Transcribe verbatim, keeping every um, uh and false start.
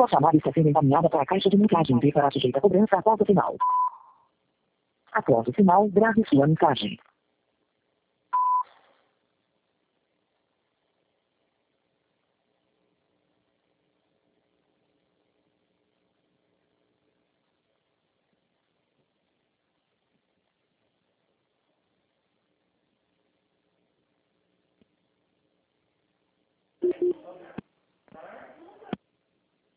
Sua chamada está sendo encaminhada para a caixa de mensagem e será sujeita a cobrança após o sinal. Após o sinal, grave sua mensagem.